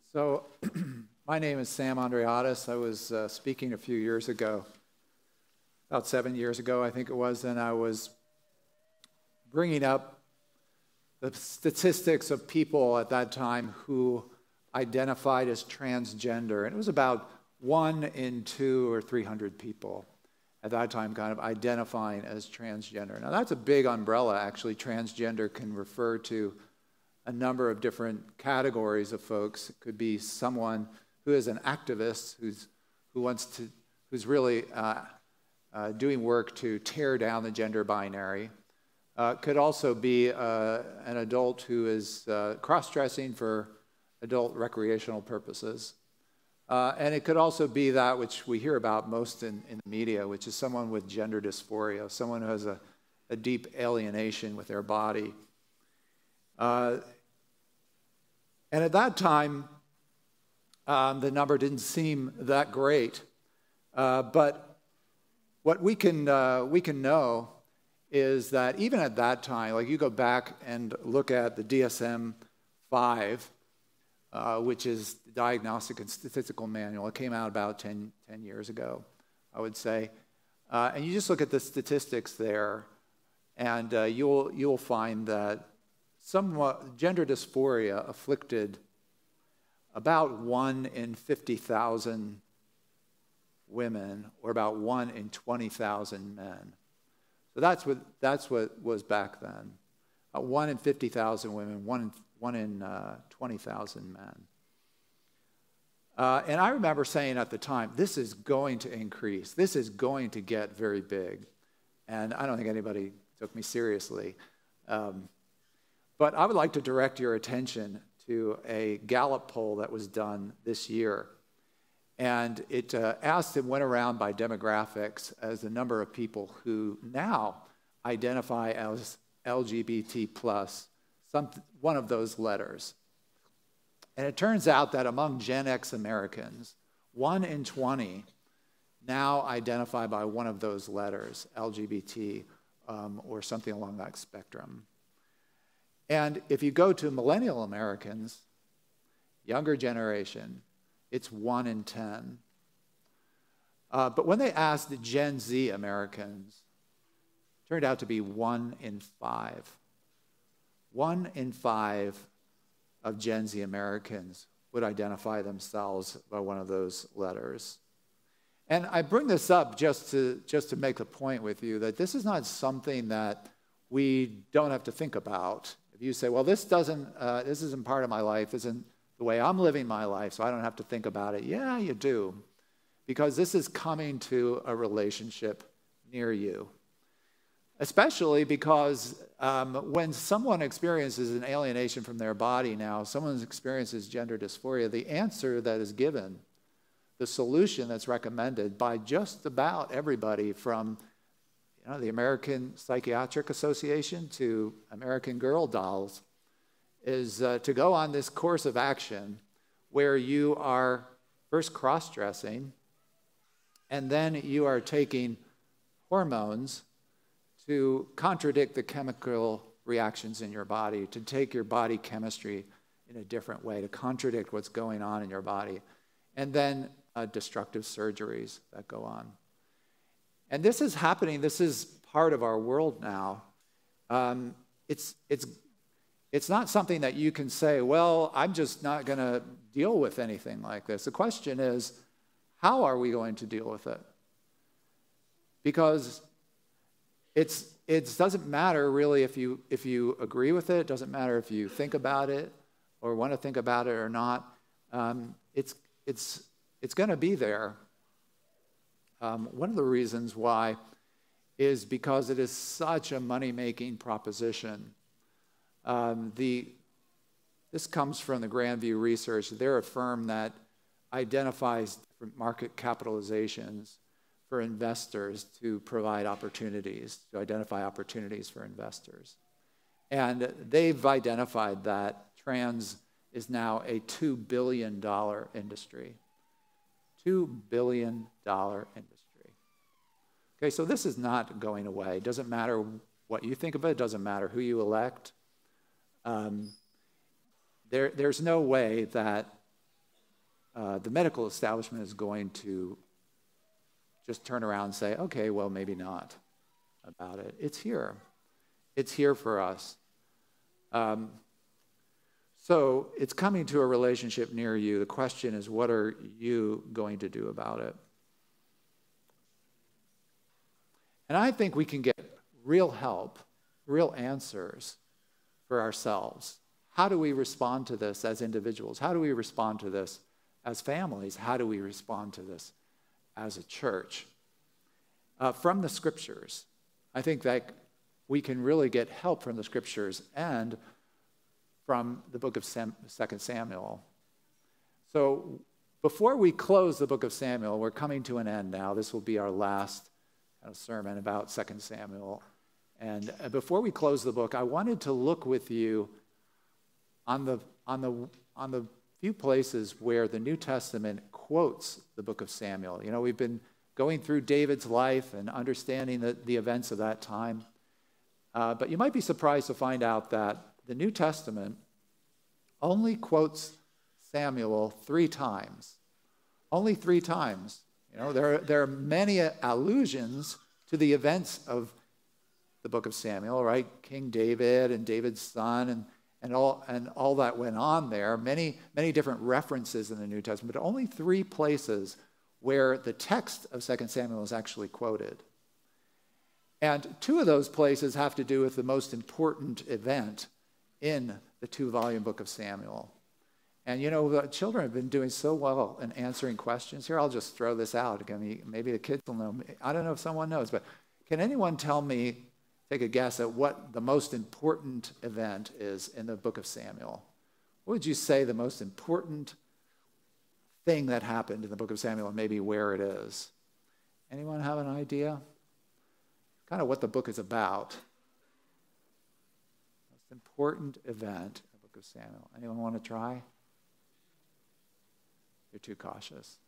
So, my name is Sam Andreadis. I was speaking a few years ago, about 7 years ago, I think it was, and I was bringing up the statistics of people at that time who identified as transgender. And it was about 1 in 2 or 300 people at that time kind of identifying as transgender. Now, that's a big umbrella, actually. Transgender can refer to a number of different categories of folks. It could be someone who is an activist who's really doing work to tear down the gender binary. Could also be an adult who is cross-dressing for adult recreational purposes. And it could also be that which we hear about most in the media, which is someone with gender dysphoria, someone who has a deep alienation with their body. And at that time, the number didn't seem that great. But what we can know is that even at that time, like you go back and look at the DSM-5, which is the Diagnostic and Statistical Manual. It came out about 10 years ago, I would say. And you just look at the statistics there, and you'll find that somewhat gender dysphoria afflicted about 1 in 50,000 women, or about 1 in 20,000 men. So that's what was back then. 1 in 50,000 women, 1 in 20,000 men. And I remember saying at the time, this is going to increase. This is going to get very big. And I don't think anybody took me seriously. But I would like to direct your attention to a Gallup poll that was done this year. And it asked and went around by demographics as the number of people who now identify as LGBT plus, one of those letters. And it turns out that among Gen X Americans, 1 in 20 now identify by one of those letters, LGBT or something along that spectrum. And if you go to millennial Americans, younger generation, it's 1 in 10. But when they asked the Gen Z Americans, it turned out to be 1 in 5. 1 in 5 of Gen Z Americans would identify themselves by one of those letters. And I bring this up just to make the point with you that this is not something that we don't have to think about. If you say, well, this isn't part of my life, this isn't the way I'm living my life, so I don't have to think about it. Yeah, you do, because this is coming to a relationship near you. Especially because when someone experiences an alienation from their body now, someone experiences gender dysphoria, the answer that is given, the solution that's recommended by just about everybody from the American Psychiatric Association to American Girl Dolls, is to go on this course of action where you are first cross-dressing, and then you are taking hormones to contradict the chemical reactions in your body, to take your body chemistry in a different way, to contradict what's going on in your body, and then destructive surgeries that go on. And this is happening. This is part of our world now. It's not something that you can say, well, I'm just not going to deal with anything like this. The question is, how are we going to deal with it? Because it doesn't matter really if you agree with it. It doesn't matter if you think about it or want to think about it or not. It's going to be there. One of the reasons why is because it is such a money-making proposition. This comes from the Grandview Research. They're a firm that identifies different market capitalizations for investors to provide opportunities, to identify opportunities for investors. And they've identified that trans is now a $2 billion industry. $2 billion industry. Okay, so this is not going away. It doesn't matter what you think of it. It doesn't matter who you elect. There's no way that the medical establishment is going to just turn around and say, okay, well, maybe not about it. It's here. It's here for us. So it's coming to a relationship near you. The question is, what are you going to do about it? And I think we can get real help, real answers for ourselves. How do we respond to this as individuals? How do we respond to this as families? How do we respond to this as a church? From the scriptures. I think that we can really get help from the scriptures and from the book of 2 Samuel. So before we close the book of Samuel, we're coming to an end now. This will be our last sermon about 2 Samuel. And before we close the book, I wanted to look with you on the few places where the New Testament quotes the book of Samuel. You know, we've been going through David's life and understanding the events of that time. But you might be surprised to find out that the New Testament only quotes Samuel 3 times. Only 3 times. You know, there are many allusions to the events of the book of Samuel, right? King David and David's son and all that went on there. Many different references in the New Testament, but only 3 places where the text of 2 Samuel is actually quoted. And 2 of those places have to do with the most important event in the 2-volume book of Samuel. And you know, the children have been doing so well in answering questions. Here, I'll just throw this out. Again, maybe the kids will know. I don't know if someone knows, but can anyone tell me, take a guess at what the most important event is in the book of Samuel? What would you say the most important thing that happened in the book of Samuel, and maybe where it is? Anyone have an idea? Kind of what the book is about. Most important event in the book of Samuel. Anyone want to try? You're too cautious.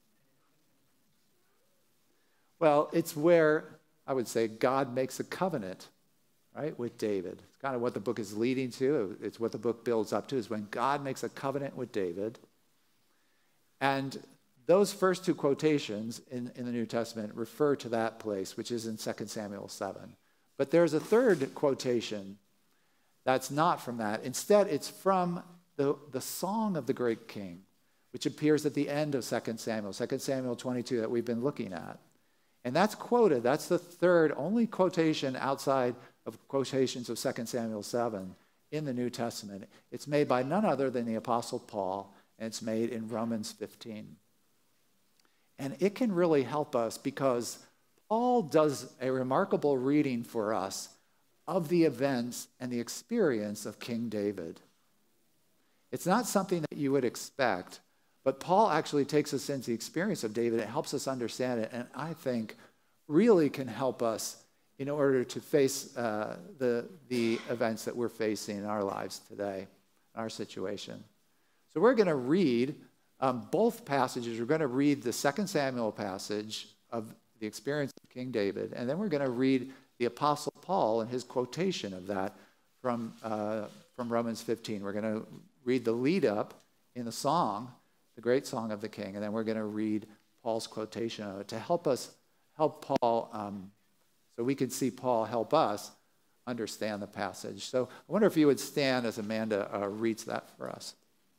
Well, it's where, I would say, God makes a covenant, right, with David. It's kind of what the book is leading to. It's what the book builds up to, is when God makes a covenant with David. And those first 2 quotations in the New Testament refer to that place, which is in 2 Samuel 7. But there's a third quotation that's not from that. Instead, it's from the Song of the Great King, which appears at the end of 2 Samuel, 2 Samuel 22 that we've been looking at. And that's quoted. That's the third, only quotation outside of quotations of 2 Samuel 7 in the New Testament. It's made by none other than the Apostle Paul, and it's made in Romans 15. And it can really help us because Paul does a remarkable reading for us of the events and the experience of King David. It's not something that you would expect, but Paul actually takes us into the experience of David. It helps us understand it, and I think really can help us in order to face the events that we're facing in our lives today, our situation. So we're going to read both passages. We're going to read the 2 Samuel passage of the experience of King David, and then we're going to read the Apostle Paul and his quotation of that from Romans 15. We're going to read the lead up in the song, the great song of the King, and then we're going to read Paul's quotation of it to help Paul, so we can see Paul help us understand the passage. So I wonder if you would stand as Amanda reads that for us.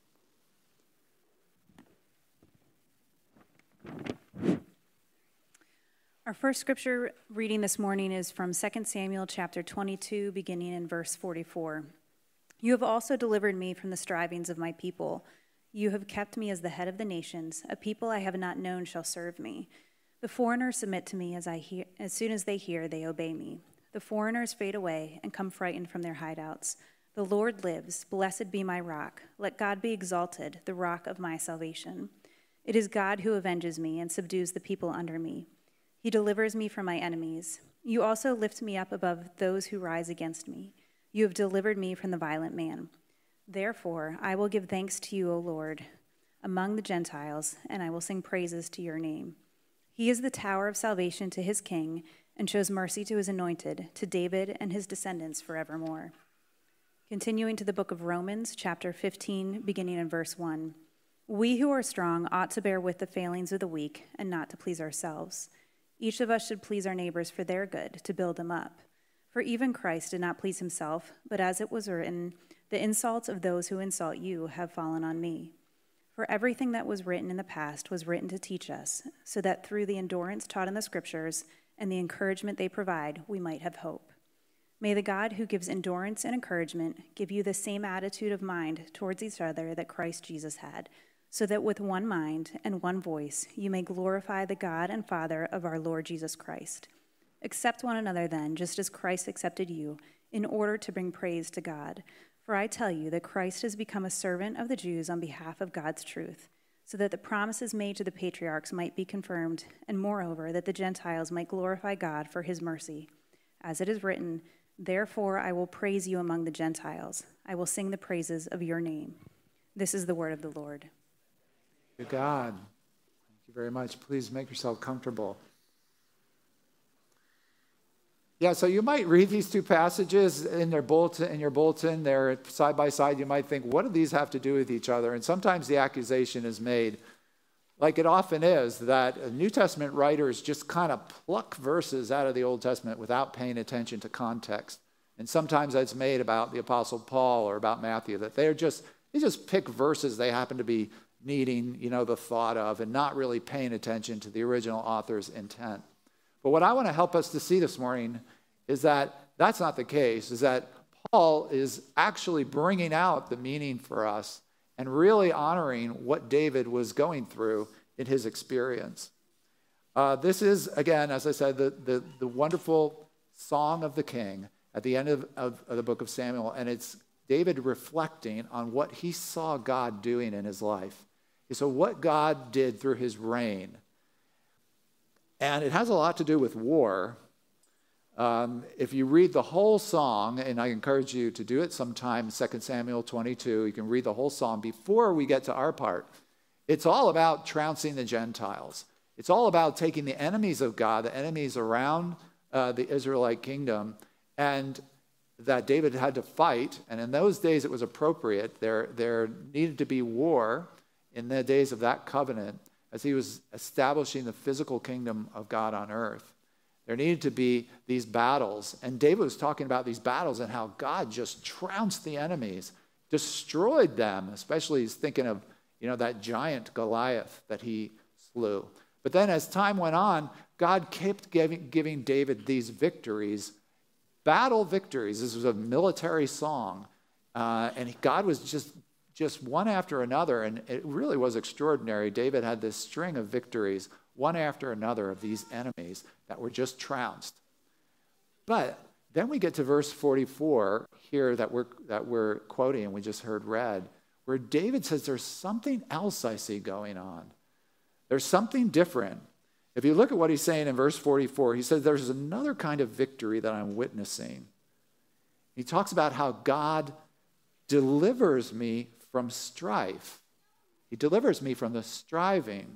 Our first scripture reading this morning is from 2 Samuel chapter 22, beginning in verse 44. You have also delivered me from the strivings of my people. You have kept me as the head of the nations. A people I have not known shall serve me. The foreigners submit to me as soon as they hear, they obey me. The foreigners fade away and come frightened from their hideouts. The Lord lives. Blessed be my rock. Let God be exalted, the rock of my salvation. It is God who avenges me and subdues the people under me. He delivers me from my enemies. You also lift me up above those who rise against me. You have delivered me from the violent man. Therefore, I will give thanks to you, O Lord, among the Gentiles, and I will sing praises to your name. He is the tower of salvation to his king and shows mercy to his anointed, to David and his descendants forevermore. Continuing to the book of Romans, chapter 15, beginning in verse 1. We who are strong ought to bear with the failings of the weak and not to please ourselves. Each of us should please our neighbors for their good, to build them up. For even Christ did not please himself, but as it was written, the insults of those who insult you have fallen on me. For everything that was written in the past was written to teach us, so that through the endurance taught in the Scriptures and the encouragement they provide, we might have hope. May the God who gives endurance and encouragement give you the same attitude of mind towards each other that Christ Jesus had, so that with one mind and one voice you may glorify the God and Father of our Lord Jesus Christ. Accept one another then, just as Christ accepted you, in order to bring praise to God. For I tell you that Christ has become a servant of the Jews on behalf of God's truth, so that the promises made to the patriarchs might be confirmed, and moreover, that the Gentiles might glorify God for his mercy. As it is written, therefore I will praise you among the Gentiles. I will sing the praises of your name. This is the word of the Lord. To God. Thank you very much. Please make yourself comfortable. Yeah, so you might read these two passages in your bulletin, they're side by side. You might think, what do these have to do with each other? And sometimes the accusation is made, like it often is, that New Testament writers just kind of pluck verses out of the Old Testament without paying attention to context. And sometimes that's made about the Apostle Paul or about Matthew, that they just pick verses they happen to be needing, the thought of, and not really paying attention to the original author's intent. But what I want to help us to see this morning is that that's not the case, is that Paul is actually bringing out the meaning for us and really honoring what David was going through in his experience. This is, again, as I said, the wonderful song of the king at the end of the book of Samuel, and it's David reflecting on what he saw God doing in his life. So what God did through his reign. And it has a lot to do with war. If you read the whole song, and I encourage you to do it sometime, 2 Samuel 22, you can read the whole song before we get to our part. It's all about trouncing the Gentiles. It's all about taking the enemies of God, the enemies around the Israelite kingdom, and that David had to fight. And in those days it was appropriate. There needed to be war in the days of that covenant as he was establishing the physical kingdom of God on earth. There needed to be these battles. And David was talking about these battles and how God just trounced the enemies, destroyed them, especially he's thinking of, that giant Goliath that he slew. But then as time went on, God kept giving David these victories, battle victories. This was a military song. And God was just one after another, and it really was extraordinary. David had this string of victories, one after another, of these enemies that were just trounced. But then we get to verse 44 here that we're quoting, and we just heard read, where David says, there's something else I see going on. There's something different. If you look at what he's saying in verse 44, he says, there's another kind of victory that I'm witnessing. He talks about how God delivers me from strife. He delivers me from the striving.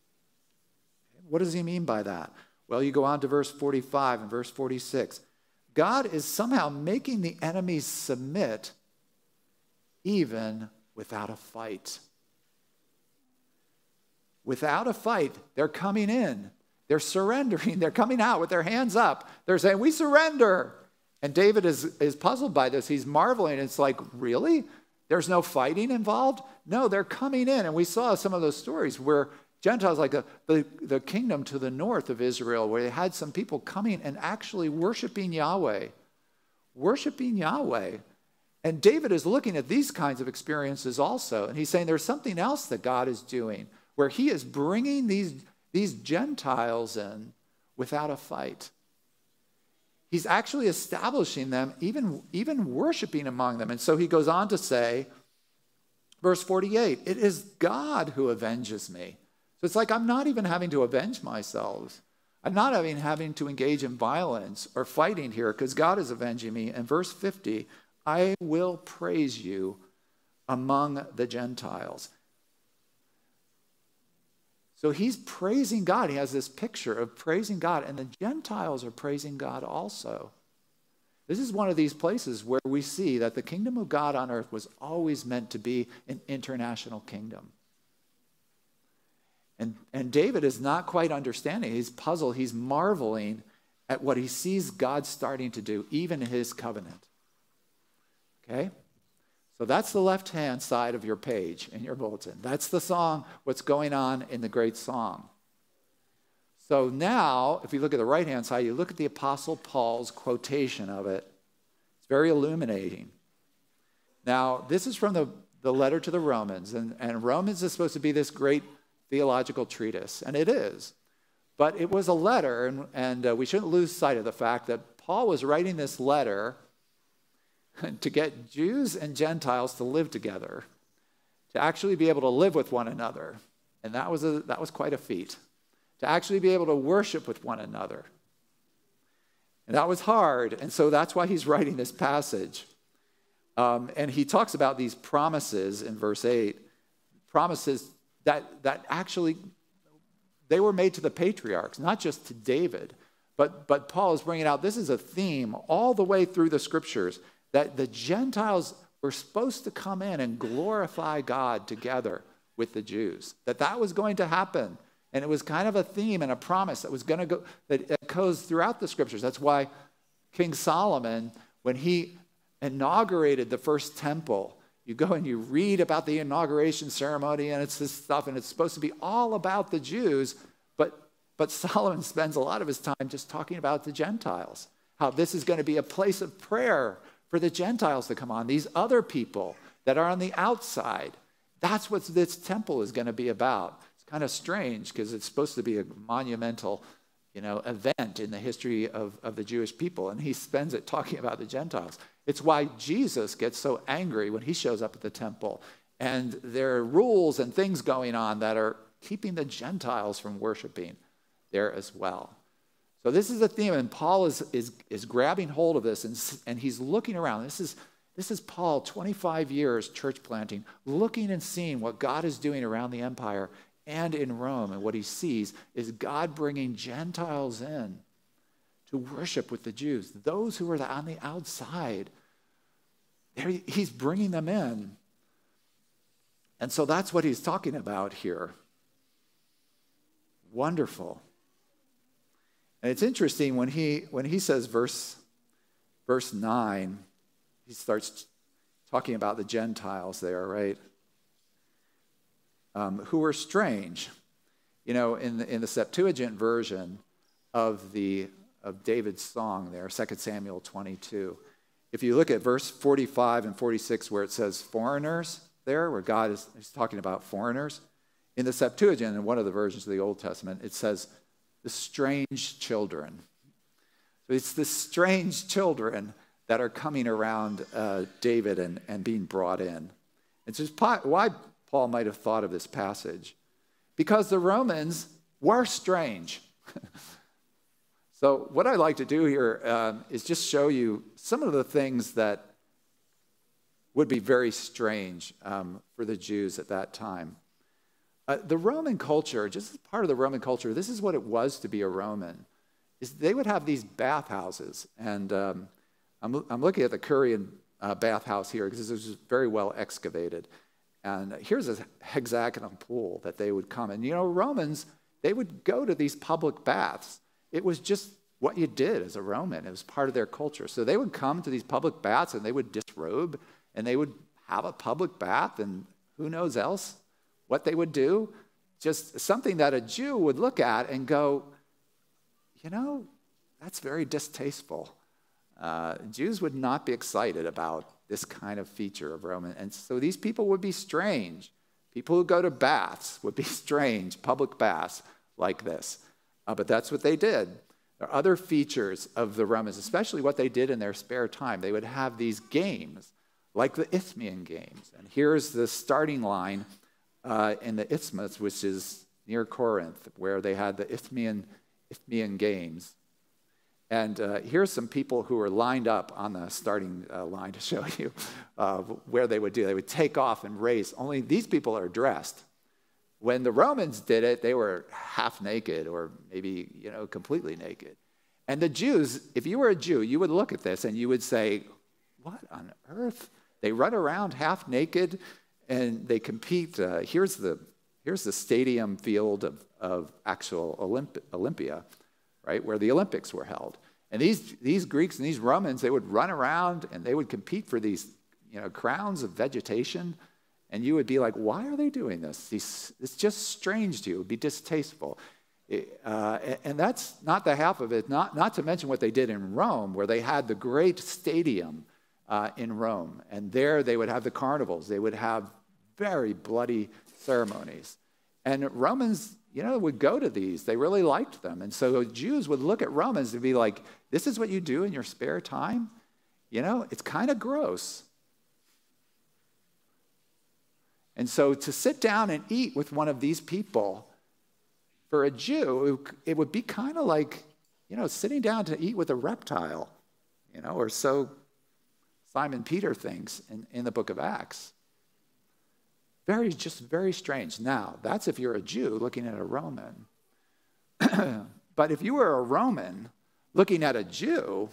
What does he mean by that? Well, you go on to verse 45 and verse 46. God is somehow making the enemies submit even without a fight. Without a fight, they're coming in. They're surrendering. They're coming out with their hands up. They're saying, we surrender. And David is puzzled by this. He's marveling. It's like, really? There's no fighting involved? No, they're coming in. And we saw some of those stories where Gentiles, like the kingdom to the north of Israel, where they had some people coming and actually worshiping Yahweh. Worshiping Yahweh. And David is looking at these kinds of experiences also. And he's saying there's something else that God is doing, where he is bringing these Gentiles in without a fight. He's actually establishing them, even worshiping among them. And so he goes on to say, verse 48, it is God who avenges me. So it's like I'm not even having to avenge myself. I'm not having to engage in violence or fighting here because God is avenging me. And verse 50, I will praise you among the Gentiles. So he's praising God. He has this picture of praising God, and the Gentiles are praising God also. This is one of these places where we see that the kingdom of God on earth was always meant to be an international kingdom. And David is not quite understanding. He's puzzled. He's marveling at what he sees God starting to do, even in his covenant. Okay? So that's the left-hand side of your page in your bulletin. That's the song, what's going on in the great song. So now, if you look at the right-hand side, you look at the Apostle Paul's quotation of it. It's very illuminating. Now, this is from the letter to the Romans, and Romans is supposed to be this great theological treatise, and it is. But it was a letter, and we shouldn't lose sight of the fact that Paul was writing this letter to get Jews and Gentiles to live together, to actually be able to live with one another. And that was quite a feat, to actually be able to worship with one another. And that was hard, and so that's why he's writing this passage. And he talks about these promises in verse 8, promises that actually, they were made to the patriarchs, not just to David. But Paul is bringing out, this is a theme all the way through the scriptures, that the Gentiles were supposed to come in and glorify God together with the Jews, that was going to happen. And it was kind of a theme and a promise that was going to go, that goes throughout the scriptures. That's why King Solomon, when he inaugurated the first temple, you go and you read about the inauguration ceremony, and it's this stuff, and it's supposed to be all about the Jews, but Solomon spends a lot of his time just talking about the Gentiles, how this is going to be a place of prayer for the Gentiles to come on, these other people that are on the outside. That's what this temple is going to be about. It's kind of strange because it's supposed to be a monumental, event in the history of the Jewish people, and he spends it talking about the Gentiles. It's why Jesus gets so angry when he shows up at the temple, and there are rules and things going on that are keeping the Gentiles from worshiping there as well. So this is a theme, and Paul is grabbing hold of this, and he's looking around. This is Paul, 25 years church planting, looking and seeing what God is doing around the empire and in Rome, and what he sees is God bringing Gentiles in to worship with the Jews. Those who are on the outside, he's bringing them in. And so that's what he's talking about here. Wonderful. And it's interesting when he says verse 9, he starts talking about the Gentiles there, right? Who are strange. In the Septuagint version of David's song there, 2 Samuel 22. If you look at verse 45 and 46 where it says foreigners there, where God is talking about foreigners, in the Septuagint, in one of the versions of the Old Testament, it says the strange children. So it's the strange children that are coming around David and being brought in. It's just why Paul might have thought of this passage. Because the Romans were strange. So what I'd like to do here is just show you some of the things that would be very strange for the Jews at that time. The Roman culture, just as part of the Roman culture, this is what it was to be a Roman, is they would have these bathhouses. And I'm looking at the Curian bathhouse here because this was very well excavated. And here's a hexagonal pool that they would come. And Romans, they would go to these public baths. It was just what you did as a Roman. It was part of their culture. So they would come to these public baths and they would disrobe and they would have a public bath, and who knows else what they would do. Just something that a Jew would look at and go, that's very distasteful. Jews would not be excited about this kind of feature of Roman. And so these people would be strange. People who go to baths would be strange, public baths like this. But that's what they did. There are other features of the Romans, especially what they did in their spare time. They would have these games, like the Isthmian Games. And here's the starting line in the Isthmus, which is near Corinth, where they had the Isthmian Games. And here's some people who are lined up on the starting line to show you where they would do. They would take off and race. Only these people are dressed. When the Romans did it, they were half naked or maybe, completely naked. And the Jews, if you were a Jew, you would look at this and you would say, what on earth? They run around half naked and they compete. Here's the here's the stadium field of actual Olympia, right, where the Olympics were held. And these Greeks and these Romans, they would run around and they would compete for these crowns of vegetation. And you would be like, why are they doing this? It's just strange to you. It would be distasteful. And that's not the half of it, not to mention what they did in Rome, where they had the great stadium in Rome. And there they would have the carnivals. They would have very bloody ceremonies. And Romans, would go to these. They really liked them. And so Jews would look at Romans and be like, this is what you do in your spare time? It's kind of gross. And so to sit down and eat with one of these people, for a Jew, it would be kind of like, sitting down to eat with a reptile, or so Simon Peter thinks in the book of Acts. Very strange. Now, that's if you're a Jew looking at a Roman. But if you were a Roman looking at a Jew,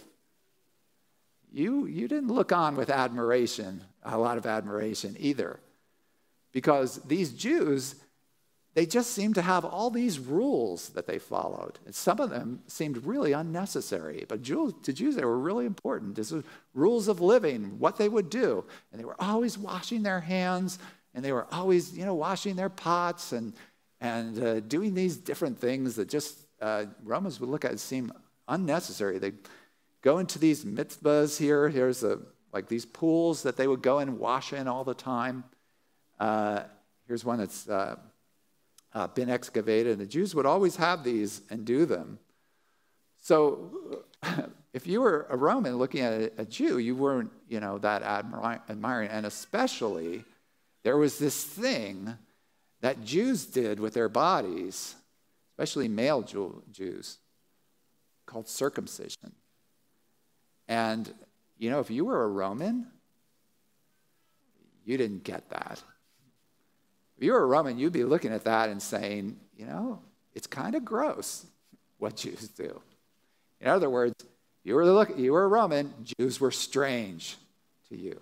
you didn't look on with admiration, a lot of admiration either. Because these Jews, they just seemed to have all these rules that they followed. And some of them seemed really unnecessary. But to Jews, they were really important. This was rules of living, what they would do. And they were always washing their hands. And they were always, washing their pots and doing these different things that just Romans would look at and seem unnecessary. They go into these mitzvahs here. Here's like these pools that they would go and wash in all the time. Here's one that's been excavated. And the Jews would always have these and do them. So if you were a Roman looking at a Jew, you weren't, that admiring. And especially, there was this thing that Jews did with their bodies, especially male Jews, called circumcision. And, if you were a Roman, you didn't get that. If you were a Roman, you'd be looking at that and saying, it's kind of gross what Jews do. In other words, you were a Roman, Jews were strange to you.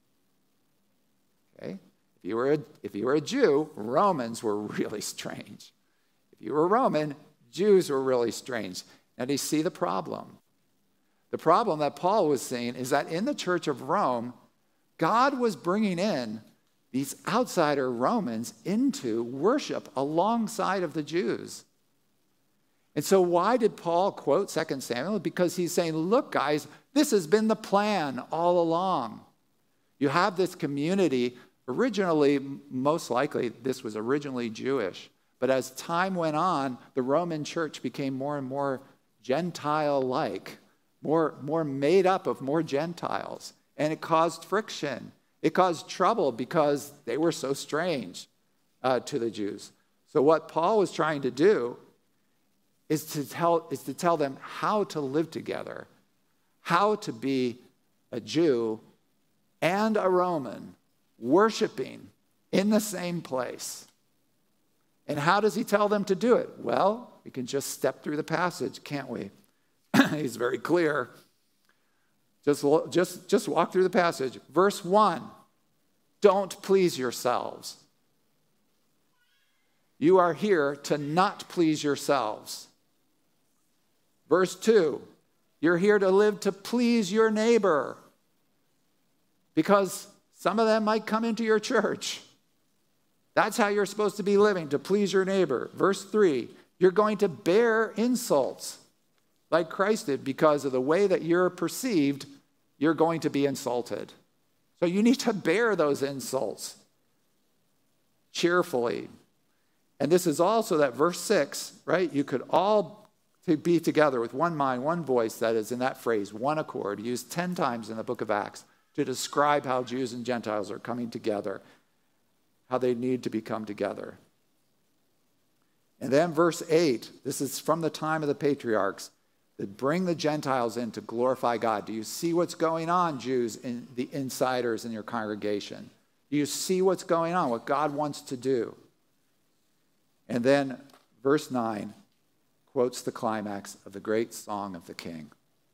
Okay? If you were a Jew, Romans were really strange. If you were a Roman, Jews were really strange. Now, do you see the problem? The problem that Paul was saying is that in the church of Rome, God was bringing in these outsider Romans into worship alongside of the Jews. And so why did Paul quote 2 Samuel? Because he's saying, look, guys, this has been the plan all along. You have this community. Originally, most likely, this was originally Jewish. But as time went on, the Roman church became more and more Gentile-like, more made up of more Gentiles. And it caused friction. It caused trouble because they were so strange to the Jews. So what Paul was trying to do is to tell them how to live together, how to be a Jew and a Roman, worshiping in the same place. And how does he tell them to do it? Well, we can just step through the passage, can't we? He's very clear. Just walk through the passage. Verse 1, don't please yourselves. You are here to not please yourselves. Verse 2, you're here to live to please your neighbor. Because some of them might come into your church. That's how you're supposed to be living, to please your neighbor. Verse 3, you're going to bear insults like Christ did because of the way that you're perceived, you're going to be insulted. So you need to bear those insults cheerfully. And this is also that verse 6, right? You could all be together with one mind, one voice, that is in that phrase, one accord, used 10 times in the book of Acts to describe how Jews and Gentiles are coming together, how they need to become together. And then verse 8, this is from the time of the patriarchs, that bring the Gentiles in to glorify God. Do you see what's going on, Jews, in the insiders in your congregation? Do you see what's going on, what God wants to do? And then verse 9 quotes the climax of the great song of the King.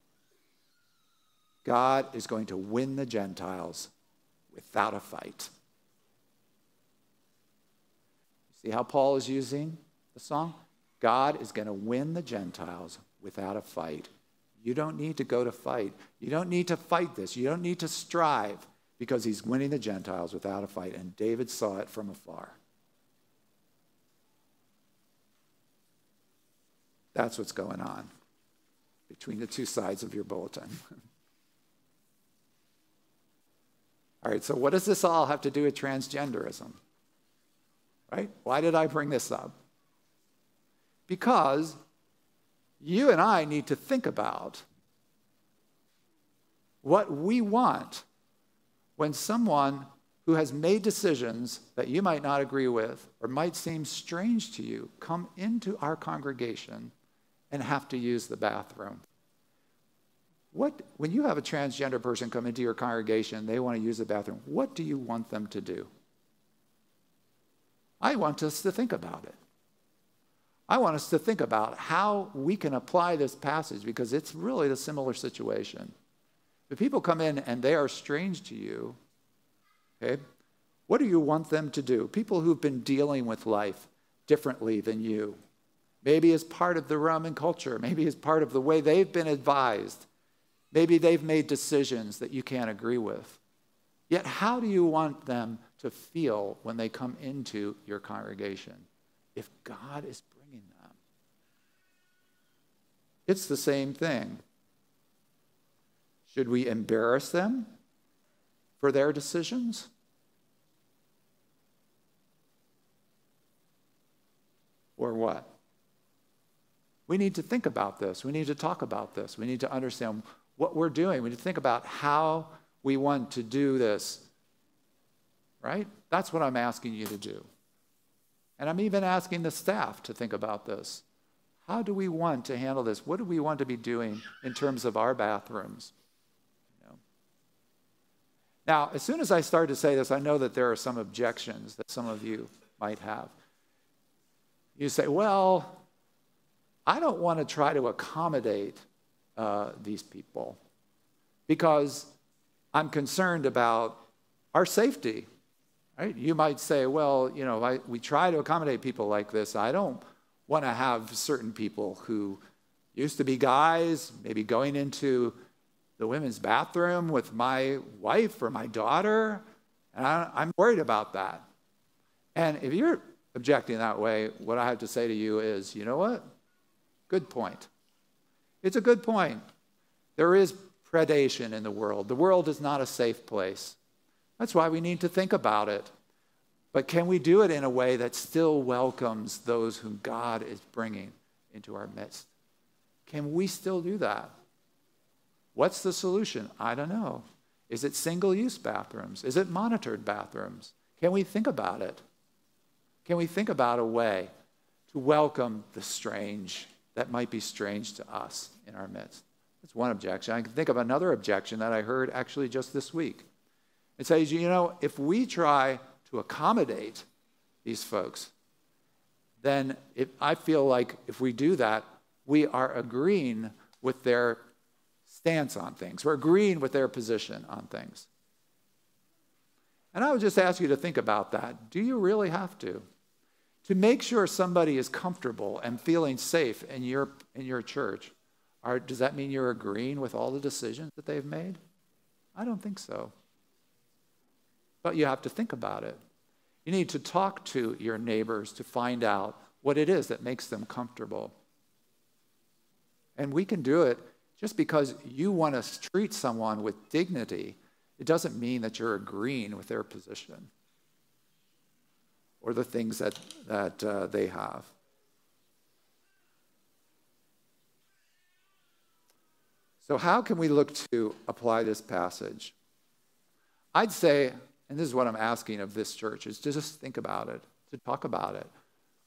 God is going to win the Gentiles without a fight. See how Paul is using the song? God is going to win the Gentiles without a fight. You don't need to go to fight. You don't need to fight this. You don't need to strive, because he's winning the Gentiles without a fight. And David saw it from afar. That's what's going on between the two sides of your bulletin. All right, so what does this all have to do with transgenderism? Right? Why did I bring this up? Because you and I need to think about what we want when someone who has made decisions that you might not agree with or might seem strange to you come into our congregation and have to use the bathroom. When you have a transgender person come into your congregation, they want to use the bathroom, what do you want them to do? I want us to think about it. I want us to think about how we can apply this passage, because it's really a similar situation. If people come in and they are strange to you, okay, what do you want them to do? People who've been dealing with life differently than you, maybe as part of the Roman culture, maybe as part of the way they've been advised, maybe they've made decisions that you can't agree with. Yet how do you want them to feel when they come into your congregation if God is bringing them? It's the same thing. Should we embarrass them for their decisions? Or what? We need to think about this. We need to talk about this. We need to understand what we're doing. We need to think about how we want to do this. Right? That's what I'm asking you to do. And I'm even asking the staff to think about this. How do we want to handle this? What do we want to be doing in terms of our bathrooms? Now, as soon as I start to say this, I know that there are some objections that some of you might have. You say, well, I don't want to try to accommodate these people because I'm concerned about our safety. Right? You might say, well, we try to accommodate people like this. I don't want to have certain people who used to be guys, maybe going into the women's bathroom with my wife or my daughter. And I'm worried about that. And if you're objecting that way, what I have to say to you is, you know what? Good point. It's a good point. There is predation in the world. The world is not a safe place. That's why we need to think about it. But can we do it in a way that still welcomes those whom God is bringing into our midst? Can we still do that? What's the solution? I don't know. Is it single-use bathrooms? Is it monitored bathrooms? Can we think about it? Can we think about a way to welcome the strange that might be strange to us in our midst? That's one objection. I can think of another objection that I heard actually just this week. It says, if we try to accommodate these folks, then I feel like if we do that, we are agreeing with their stance on things. We're agreeing with their position on things. And I would just ask you to think about that. Do you really have to? To make sure somebody is comfortable and feeling safe in your church, does that mean you're agreeing with all the decisions that they've made? I don't think so. But you have to think about it. You need to talk to your neighbors to find out what it is that makes them comfortable. And we can do it just because you want to treat someone with dignity. It doesn't mean that you're agreeing with their position or the things that they have. So how can we look to apply this passage? I'd say, and this is what I'm asking of this church, is to just think about it, to talk about it.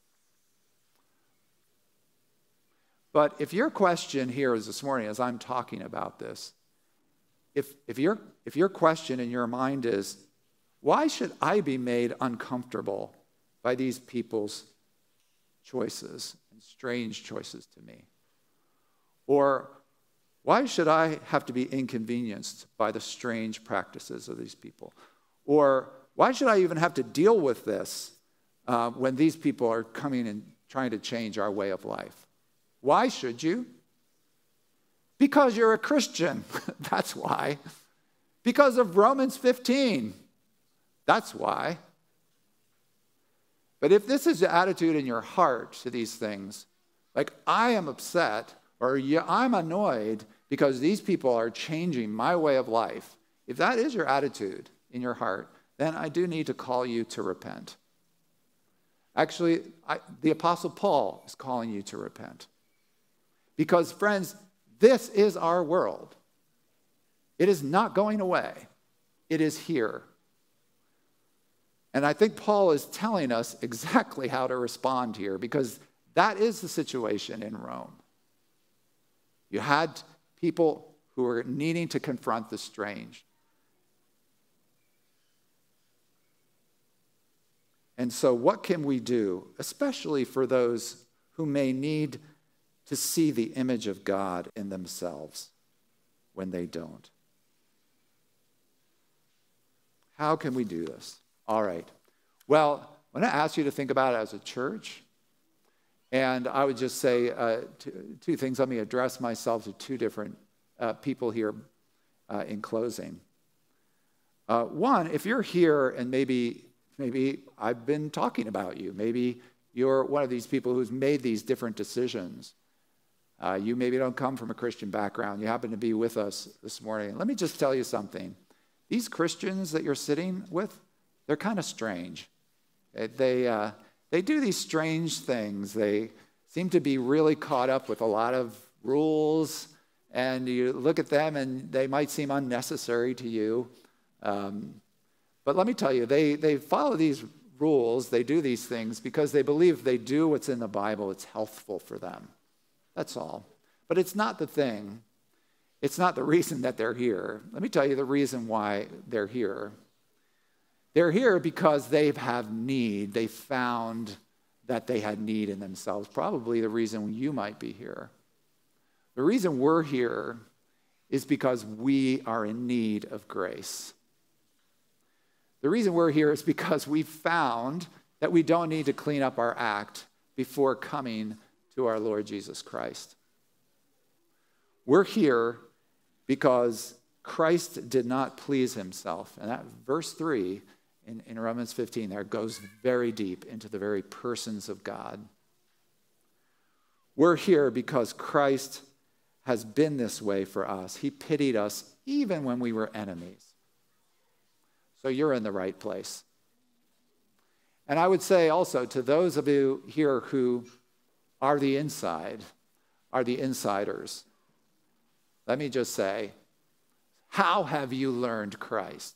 But if your question here is this morning, as I'm talking about this, if your question in your mind is, why should I be made uncomfortable by these people's choices and strange choices to me? Or why should I have to be inconvenienced by the strange practices of these people? Or why should I even have to deal with this when these people are coming and trying to change our way of life. Why should you? Because you're a Christian. That's why. Because of Romans 15. That's why. But if this is the attitude in your heart to these things, like I am upset or I'm annoyed because these people are changing my way of life, if that is your attitude in your heart, then I do need to call you to repent. Actually, the Apostle Paul is calling you to repent. Because, friends, this is our world. It is not going away. It is here. And I think Paul is telling us exactly how to respond here, because that is the situation in Rome. You had people who were needing to confront the strange. And so what can we do, especially for those who may need to see the image of God in themselves when they don't? How can we do this? All right. Well, I want to ask you to think about it as a church. And I would just say two things. Let me address myself to two different people here in closing. One, if you're here and maybe I've been talking about you. Maybe you're one of these people who's made these different decisions. You maybe don't come from a Christian background. You happen to be with us this morning. Let me just tell you something. These Christians that you're sitting with, they're kind of strange. They do these strange things. They seem to be really caught up with a lot of rules, and you look at them and they might seem unnecessary to you. But let me tell you, they follow these rules, they do these things because they believe if they do what's in the Bible, it's healthful for them. That's all. But it's not the thing. It's not the reason that they're here. Let me tell you the reason why they're here. They're here because they have need. They found that they had need in themselves. Probably the reason you might be here. The reason we're here is because we are in need of grace. The reason we're here is because we found that we don't need to clean up our act before coming to our Lord Jesus Christ. We're here because Christ did not please himself. And that verse 3 in Romans 15 there goes very deep into the very persons of God. We're here because Christ has been this way for us. He pitied us even when we were enemies. So you're in the right place. And I would say also to those of you here who are the insiders, let me just say, how have you learned Christ?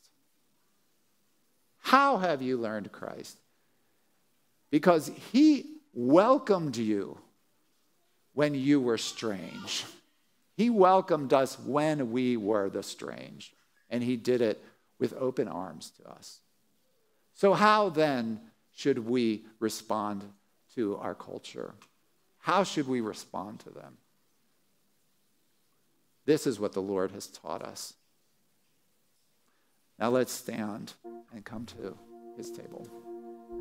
How have you learned Christ? Because he welcomed you when you were strange. He welcomed us when we were the strange. And he did it with open arms to us. So how then should we respond to our culture? How should we respond to them? This is what the Lord has taught us. Now let's stand and come to his table.